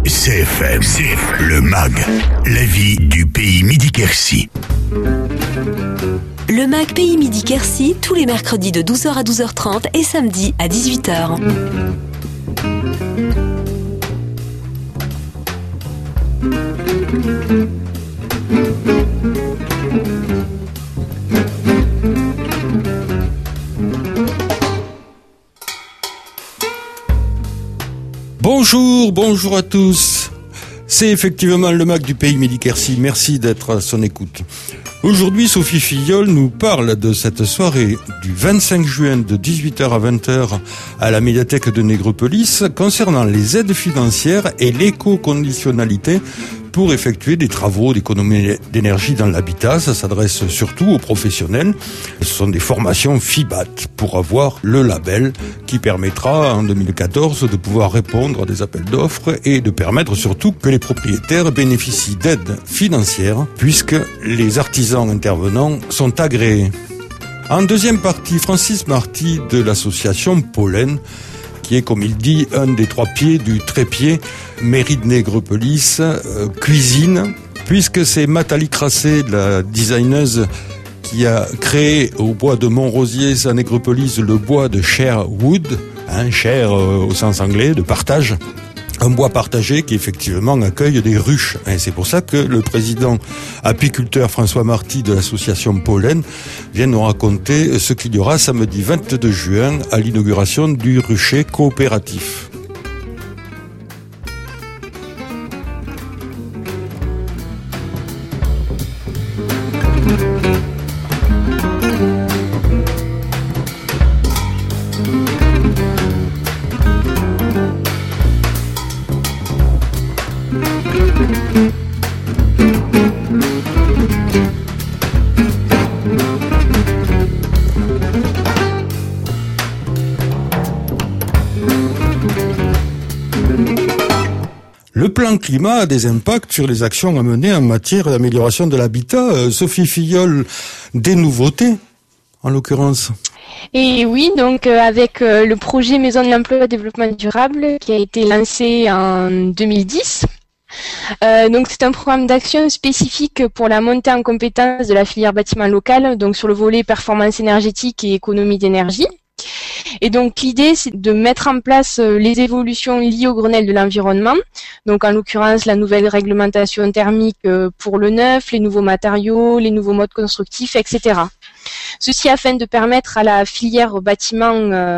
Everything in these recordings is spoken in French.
CFM, le MAG, la vie du pays Midi-Quercy. Le MAG Pays Midi-Quercy, tous les mercredis de 12h à 12h30 et samedi à 18h. Bonjour à tous. C'est effectivement le MAG du pays Midi-Quercy. Merci d'être à son écoute. Aujourd'hui, Sophie Filleul nous parle de cette soirée du 25 juin de 18h à 20h à la médiathèque de Nègrepelisse concernant les aides financières et l'éco-conditionnalité pour effectuer des travaux d'économie d'énergie dans l'habitat. Ça s'adresse surtout aux professionnels. Ce sont des formations FIBAT pour avoir le label qui permettra en 2014 de pouvoir répondre à des appels d'offres et de permettre surtout que les propriétaires bénéficient d'aides financières puisque les artisans intervenants sont agréés. En deuxième partie, Francis Marty de l'association Pollen, qui est, comme il dit, un des trois pieds du trépied mairie de Nègrepelisse, cuisine, puisque c'est Nathalie Crassé, la designeuse, qui a créé au bois de Montrosier à Nègrepelisse le bois de Sharewood, share au sens anglais, de partage. Un bois partagé qui effectivement accueille des ruches. Et c'est pour ça que le président apiculteur François Marty de l'association Pollen vient nous raconter ce qu'il y aura samedi 22 juin à l'inauguration du rucher coopératif. Le plan climat a des impacts sur les actions à mener en matière d'amélioration de l'habitat. Sophie Filleul, des nouveautés, en l'occurrence. Et oui, donc avec le projet Maison de l'Emploi et Développement Durable qui a été lancé en 2010. Donc c'est un programme d'action spécifique pour la montée en compétence de la filière bâtiment local, donc sur le volet performance énergétique et économie d'énergie. Et donc l'idée, c'est de mettre en place les évolutions liées au Grenelle de l'environnement, donc en l'occurrence la nouvelle réglementation thermique pour le neuf, les nouveaux matériaux, les nouveaux modes constructifs, etc. Ceci afin de permettre à la filière bâtiment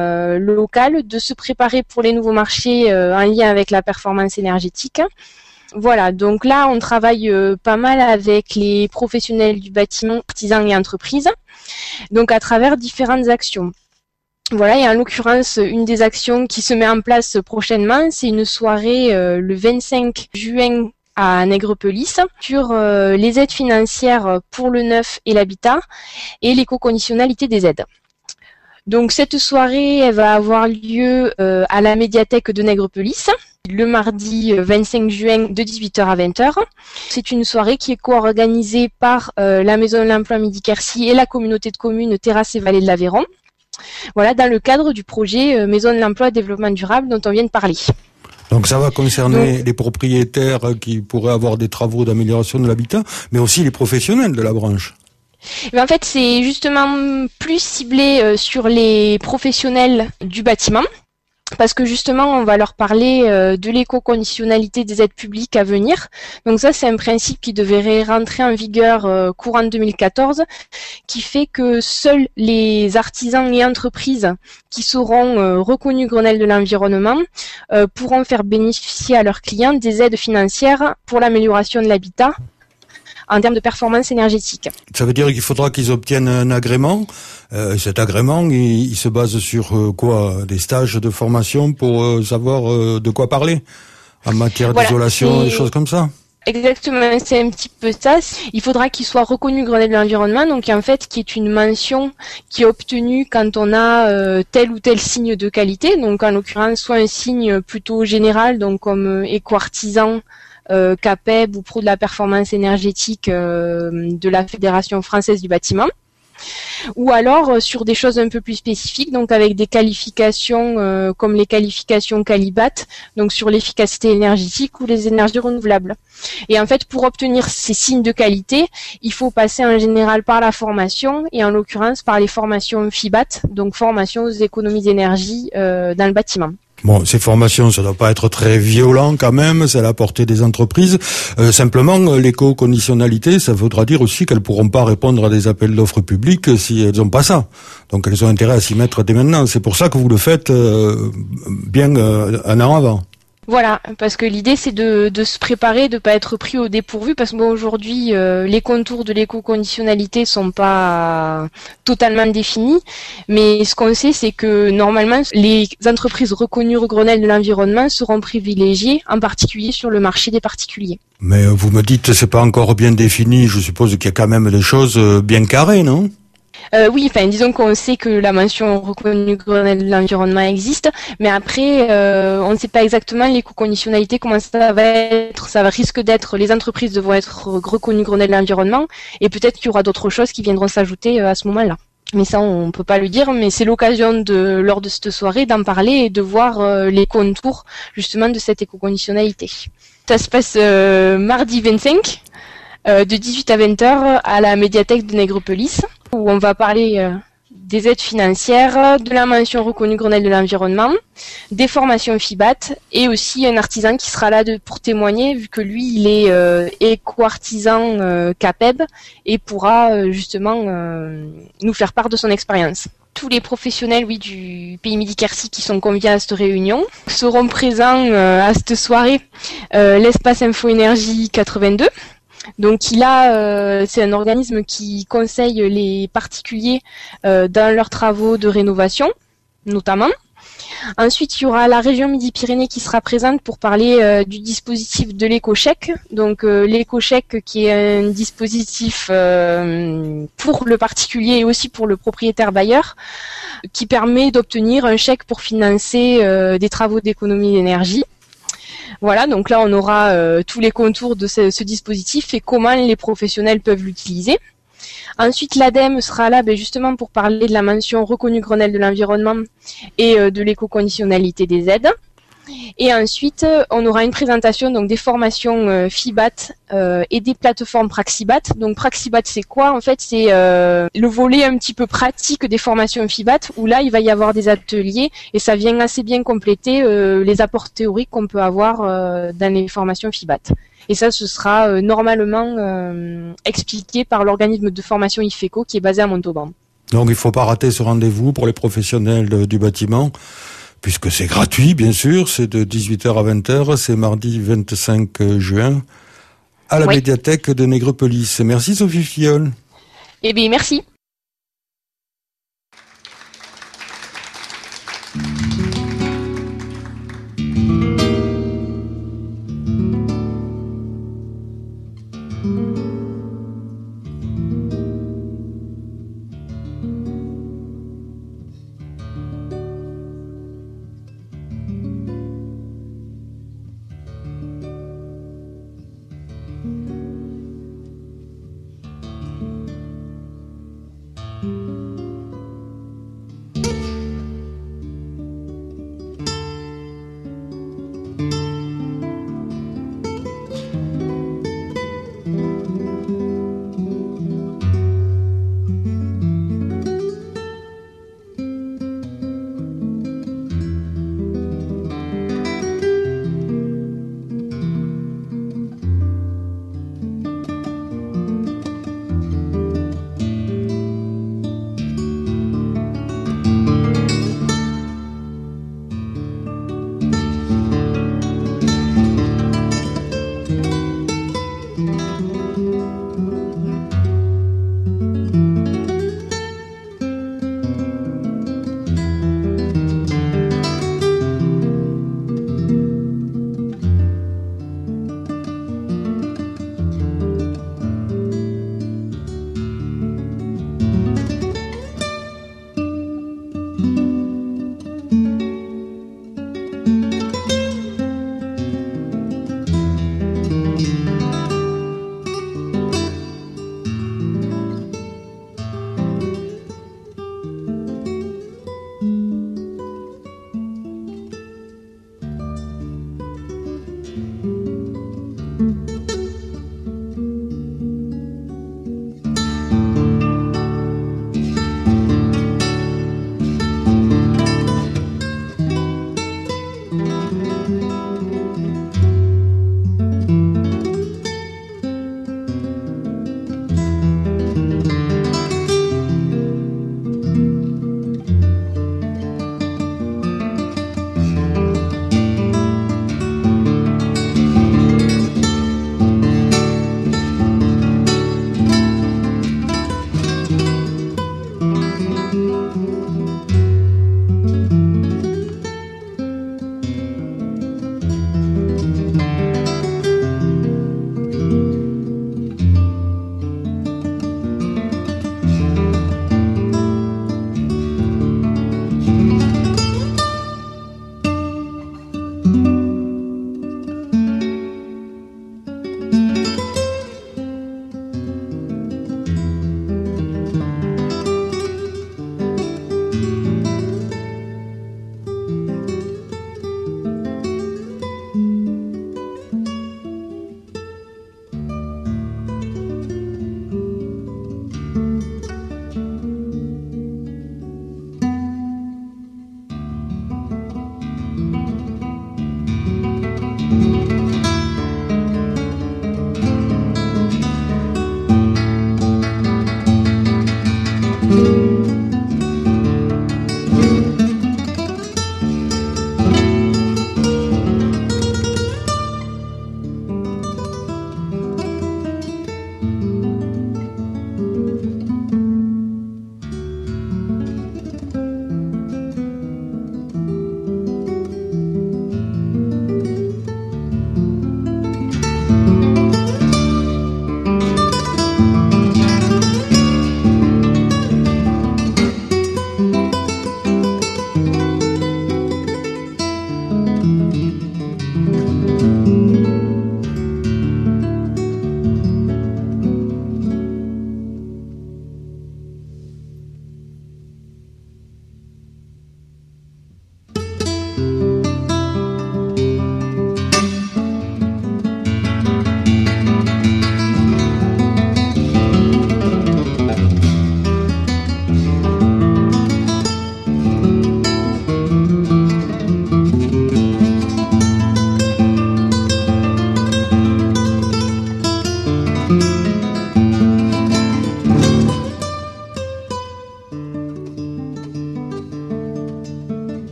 locale de se préparer pour les nouveaux marchés en lien avec la performance énergétique. Voilà, donc là on travaille pas mal avec les professionnels du bâtiment, artisans et entreprises, donc à travers différentes actions. Voilà, et en l'occurrence, une des actions qui se met en place prochainement, c'est une soirée le 25 juin à Nègrepelisse sur les aides financières pour le neuf et l'habitat et l'éco-conditionnalité des aides. Donc cette soirée, elle va avoir lieu à la médiathèque de Nègrepelisse le mardi 25 juin de 18h à 20h. C'est une soirée qui est co-organisée par la Maison de l'Emploi Midi-Quercy et la communauté de communes Terrasses et Vallées de l'Aveyron. Voilà, dans le cadre du projet Maison de l'Emploi et Développement Durable dont on vient de parler. Donc ça va concerner les propriétaires qui pourraient avoir des travaux d'amélioration de l'habitat, mais aussi les professionnels de la branche. En fait, c'est justement plus ciblé sur les professionnels du bâtiment. Parce que justement, on va leur parler de l'éco-conditionnalité des aides publiques à venir. Donc ça, c'est un principe qui devrait rentrer en vigueur courant 2014, qui fait que seuls les artisans et entreprises qui seront reconnus Grenelle de l'environnement pourront faire bénéficier à leurs clients des aides financières pour l'amélioration de l'habitat en termes de performance énergétique. Ça veut dire qu'il faudra qu'ils obtiennent un agrément. Cet agrément, il se base sur quoi? Des stages de formation pour savoir de quoi parler en matière d'isolation, des choses comme ça? Exactement, c'est un petit peu ça. Il faudra qu'il soit reconnu Grenelle de l'environnement, donc en fait, qui est une mention qui est obtenue quand on a tel ou tel signe de qualité. Donc en l'occurrence, soit un signe plutôt général, donc comme éco-artisan, CAPEB ou pro de la performance énergétique de la Fédération française du bâtiment. ou alors sur des choses un peu plus spécifiques, donc avec des qualifications comme les qualifications Calibat, donc sur l'efficacité énergétique ou les énergies renouvelables. Et en fait, pour obtenir ces signes de qualité, il faut passer en général par la formation, et en l'occurrence par les formations FIBAT, donc formation aux économies d'énergie dans le bâtiment. Bon, ces formations, ça doit pas être très violent quand même, c'est à la portée des entreprises. Simplement, l'éco-conditionnalité, ça voudra dire aussi qu'elles pourront pas répondre à des appels d'offres publics si elles ont pas ça. Donc elles ont intérêt à s'y mettre dès maintenant. C'est pour ça que vous le faites bien un an avant. Voilà, parce que l'idée c'est de se préparer, de pas être pris au dépourvu, parce que bon, aujourd'hui les contours de l'éco-conditionnalité sont pas totalement définis, mais ce qu'on sait c'est que normalement les entreprises reconnues au Grenelle de l'environnement seront privilégiées, en particulier sur le marché des particuliers. Mais vous me dites c'est pas encore bien défini, je suppose qu'il y a quand même des choses bien carrées, non ? Oui, enfin, disons qu'on sait que la mention reconnue Grenelle de l'environnement existe, mais après, on ne sait pas exactement l'éco-conditionnalité, comment ça va être. Ça risque d'être, les entreprises devront être reconnues Grenelle de l'environnement, et peut-être qu'il y aura d'autres choses qui viendront s'ajouter à ce moment-là. Mais ça, on peut pas le dire, mais c'est l'occasion lors de cette soirée, d'en parler et de voir les contours, justement, de cette éco-conditionnalité. Ça se passe mardi 25, de 18 à 20 heures, à la médiathèque de Nègrepelisse, où on va parler des aides financières, de la mention reconnue Grenelle de l'environnement, des formations FIBAT, et aussi un artisan qui sera là pour témoigner, vu que lui, il est éco-artisan CAPEB, et pourra justement nous faire part de son expérience. Tous les professionnels du pays Midi-Quercy qui sont conviés à cette réunion seront présents à cette soirée, l'espace Info Énergie 82. Donc c'est un organisme qui conseille les particuliers dans leurs travaux de rénovation, notamment. Ensuite, il y aura la région Midi-Pyrénées qui sera présente pour parler du dispositif de l'éco-chèque. Donc l'éco-chèque qui est un dispositif pour le particulier et aussi pour le propriétaire bailleur, qui permet d'obtenir un chèque pour financer des travaux d'économie d'énergie. Voilà, donc là on aura tous les contours de ce dispositif et comment les professionnels peuvent l'utiliser. Ensuite, l'ADEME sera là justement pour parler de la mention reconnue Grenelle de l'environnement et de l'éco-conditionnalité des aides. Et ensuite, on aura une présentation donc des formations FIBAT et des plateformes Praxibat. Donc Praxibat, c'est quoi ? En fait, c'est le volet un petit peu pratique des formations FIBAT, où là, il va y avoir des ateliers et ça vient assez bien compléter les apports théoriques qu'on peut avoir dans les formations FIBAT. Et ça, ce sera normalement expliqué par l'organisme de formation IFECO qui est basé à Montauban. Donc il faut pas rater ce rendez-vous pour les professionnels du bâtiment, puisque c'est gratuit, bien sûr, c'est de 18h à 20h, c'est mardi 25 juin, à la médiathèque de Nègrepelisse. Merci Sophie Filleul. Eh bien, merci.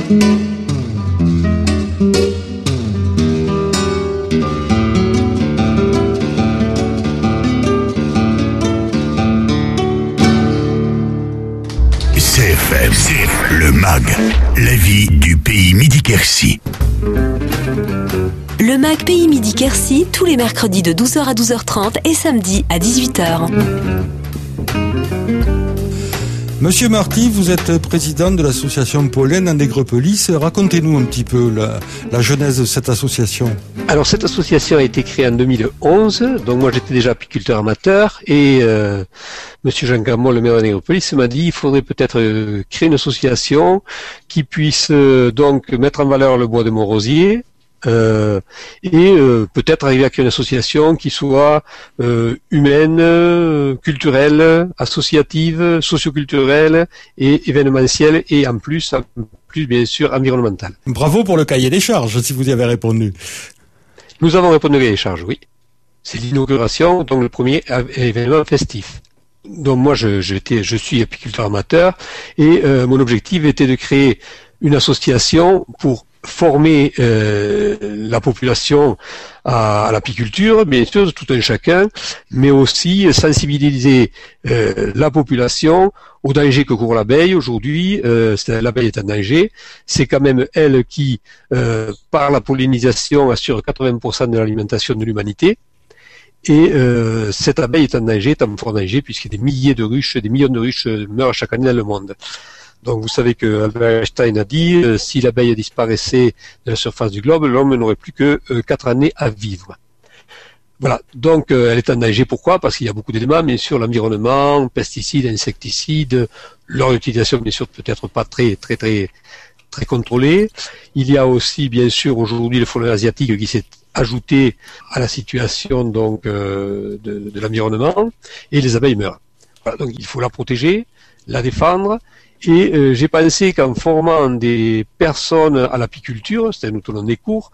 CFM, le MAG, la vie du pays Midi-Quercy. Le MAG Pays Midi-Quercy, tous les mercredis de 12h à 12h30 et samedi à 18h. Monsieur Marty, vous êtes président de l'association Pollen en Nègrepelisse. Racontez-nous un petit peu la genèse de cette association. Alors cette association a été créée en 2011, donc moi j'étais déjà apiculteur amateur et Monsieur Jean Gamon, le maire de Nègrepelisse, m'a dit il faudrait peut-être créer une association qui puisse donc mettre en valeur le bois de Montrosier. Peut-être arriver à créer une association qui soit humaine, culturelle, associative, socioculturelle et événementielle et en plus bien sûr environnementale. Bravo pour le cahier des charges, si vous y avez répondu. Nous avons répondu au cahier des charges, oui. C'est l'inauguration, donc le premier événement festif. Donc moi je suis apiculteur amateur et mon objectif était de créer une association pour former la population à l'apiculture, bien sûr, tout un chacun, mais aussi sensibiliser la population aux dangers que court l'abeille. Aujourd'hui, l'abeille est en danger. C'est quand même elle qui, par la pollinisation, assure 80% de l'alimentation de l'humanité. Et cette abeille est en danger, est en fort danger, puisque des millions de ruches meurent chaque année dans le monde. Donc vous savez que Albert Einstein a dit si l'abeille disparaissait de la surface du globe, l'homme n'aurait plus que 4 années à vivre. Voilà, donc elle est en danger. Pourquoi ? Parce qu'il y a beaucoup d'éléments, bien sûr, l'environnement, pesticides, insecticides, leur utilisation bien sûr peut-être pas très contrôlée. Il y a aussi bien sûr aujourd'hui le frelon asiatique qui s'est ajouté à la situation donc de l'environnement et les abeilles meurent. Voilà, donc il faut la protéger, la défendre. Et j'ai pensé qu'en formant des personnes à l'apiculture, c'est-à-dire nous tenons des cours,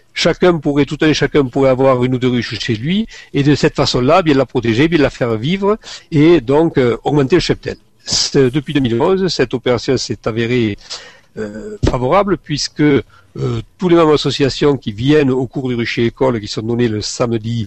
tout un chacun pourrait avoir une ou deux ruches chez lui, et de cette façon-là, bien la protéger, bien la faire vivre, et donc augmenter le cheptel. Depuis 2011, cette opération s'est avérée favorable, puisque tous les membres de l'association qui viennent au cours du rucher école, qui sont donnés le samedi,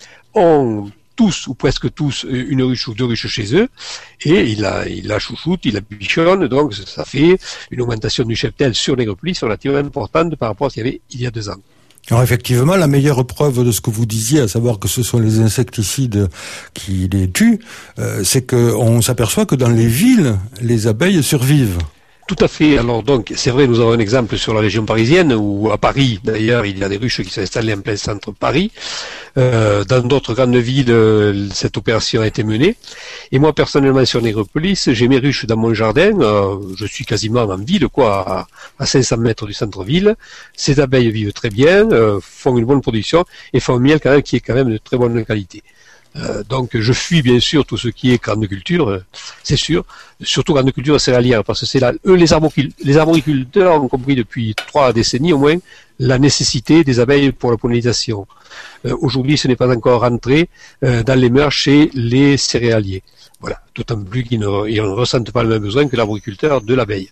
ont tous ou presque tous une ruche ou deux ruches chez eux, et il la chouchoute, il la bichonne, donc ça fait une augmentation du cheptel sur Nègrepelisse relativement importante par rapport à ce qu'il y avait il y a 2 ans. Alors effectivement, la meilleure preuve de ce que vous disiez, à savoir que ce sont les insecticides qui les tuent, c'est qu'on s'aperçoit que dans les villes, les abeilles survivent. Tout à fait. Alors donc, c'est vrai, nous avons un exemple sur la région parisienne, où à Paris, d'ailleurs, il y a des ruches qui sont installées en plein centre de Paris. Dans d'autres grandes villes, cette opération a été menée. Et moi, personnellement, sur Nègrepelisse, j'ai mes ruches dans mon jardin. Je suis quasiment en ville, quoi, à 500 mètres du centre-ville. Ces abeilles vivent très bien, font une bonne production et font un miel quand même qui est quand même de très bonne qualité. Donc je fuis bien sûr tout ce qui est grande culture, c'est sûr, surtout grande culture céréalière, parce que c'est là, les arboriculteurs ont compris depuis 3 décennies au moins la nécessité des abeilles pour la pollinisation. Aujourd'hui, ce n'est pas encore rentré dans les mœurs chez les céréaliers. Voilà, d'autant plus qu'ils ne ressentent pas le même besoin que l'arboriculteur de l'abeille.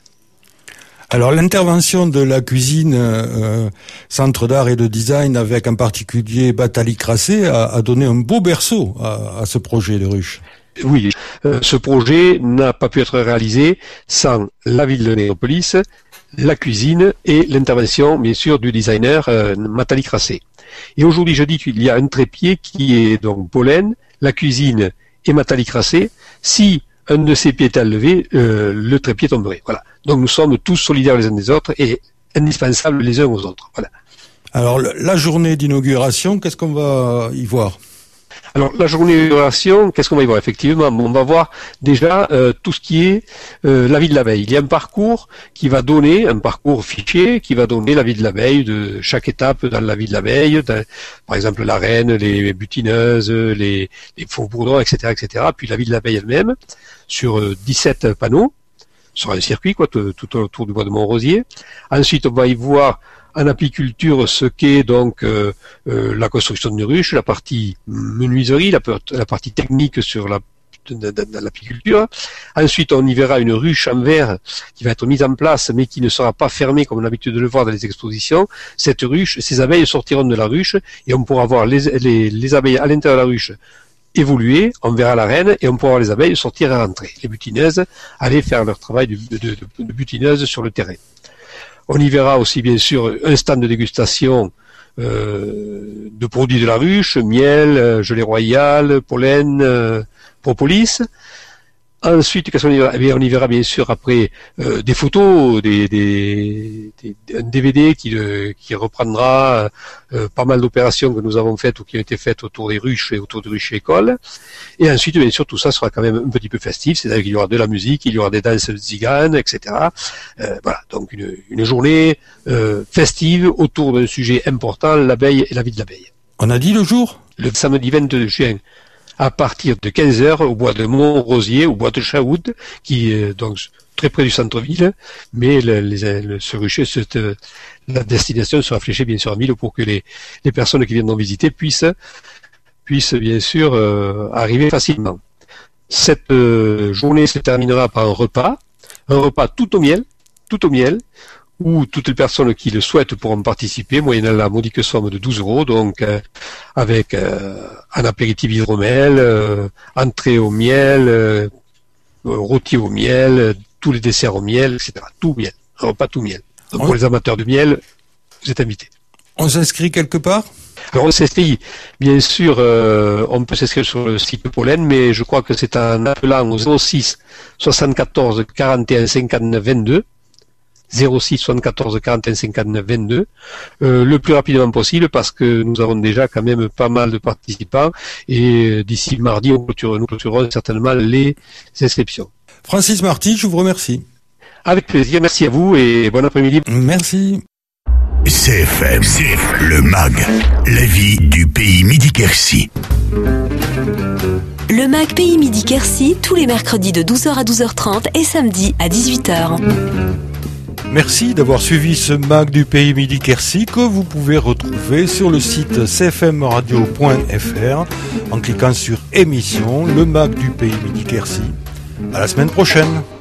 Alors l'intervention de la cuisine Centre d'art et de design avec en particulier Batali Crassé a donné un beau berceau à ce projet de ruche. Oui, ce projet n'a pas pu être réalisé sans la ville de Nègrepelisse, la cuisine et l'intervention bien sûr du designer Batali Crassé. Et aujourd'hui je dis qu'il y a un trépied qui est donc Pollen, la cuisine et Batali Crassé. Si un de ces pieds est enlevé, le trépied tomberait. Voilà. Donc nous sommes tous solidaires les uns des autres et indispensables les uns aux autres. Voilà. Alors la journée d'inauguration, qu'est-ce qu'on va y voir ? Alors la journée d'inauguration, qu'est-ce qu'on va y voir ? Effectivement, on va voir déjà tout ce qui est la vie de l'abeille. Il y a un parcours qui va donner, un parcours fichier qui va donner la vie de l'abeille, de chaque étape dans la vie de l'abeille, par exemple la reine, les butineuses, les faux bourdons, etc., puis la vie de l'abeille elle-même, sur 17 panneaux, sur un circuit, quoi, tout autour du bois de Montrosier. Ensuite, on va y voir en apiculture ce qu'est donc la construction de ruches, la partie menuiserie, la partie technique sur la dans l'apiculture. Ensuite, on y verra une ruche en verre qui va être mise en place, mais qui ne sera pas fermée comme on a l'habitude de le voir dans les expositions. Cette ruche, ces abeilles sortiront de la ruche et on pourra voir les abeilles à l'intérieur de la ruche évoluer, on verra la reine et on pourra voir les abeilles sortir et rentrer. Les butineuses aller faire leur travail de butineuse sur le terrain. On y verra aussi bien sûr un stand de dégustation de produits de la ruche, miel, gelée royale, pollen, propolis. Ensuite, qu'est-ce qu'on y verra ? Eh bien, on y verra bien sûr après des photos, un DVD qui reprendra pas mal d'opérations que nous avons faites ou qui ont été faites autour des ruches et autour des ruches écoles. Et ensuite, bien sûr, tout ça sera quand même un petit peu festif, c'est-à-dire qu'il y aura de la musique, il y aura des danses tziganes, etc. Voilà, donc une journée festive autour d'un sujet important, l'abeille et la vie de l'abeille. On a dit le jour ? Le samedi 22 juin. À partir de 15h au bois de Montrosier, au bois de Chaoud, qui est donc très près du centre-ville, mais ce rucher, la destination sera fléchée bien sûr en ville pour que les personnes qui viendront visiter puissent bien sûr arriver facilement. Cette journée se terminera par un repas tout au miel, où toutes les personnes qui le souhaitent pourront participer, moyennant la modique somme de 12 €, donc avec un apéritif hydromel, entrée au miel, rôti au miel, tous les desserts au miel, etc. Tout miel, un repas tout miel. Donc pour les amateurs de miel, vous êtes invités. On s'inscrit quelque part ? Alors on s'inscrit, bien sûr, on peut s'inscrire sur le site Pollen, mais je crois que c'est en appelant au 06 74 41 59 22. 06 74 41 59 22 le plus rapidement possible parce que nous avons déjà quand même pas mal de participants et d'ici mardi nous clôturerons certainement les inscriptions. Francis Marty, je vous remercie. Avec plaisir, merci à vous et bon après-midi. Merci. CFM, le MAG, la vie du pays Midi-Quercy. Le MAG Pays Midi-Quercy, tous les mercredis de 12h à 12h30 et samedi à 18h. Merci d'avoir suivi ce MAG du pays Midi-Quercy que vous pouvez retrouver sur le site cfmradio.fr en cliquant sur émission, le MAG du pays Midi-Quercy. À la semaine prochaine.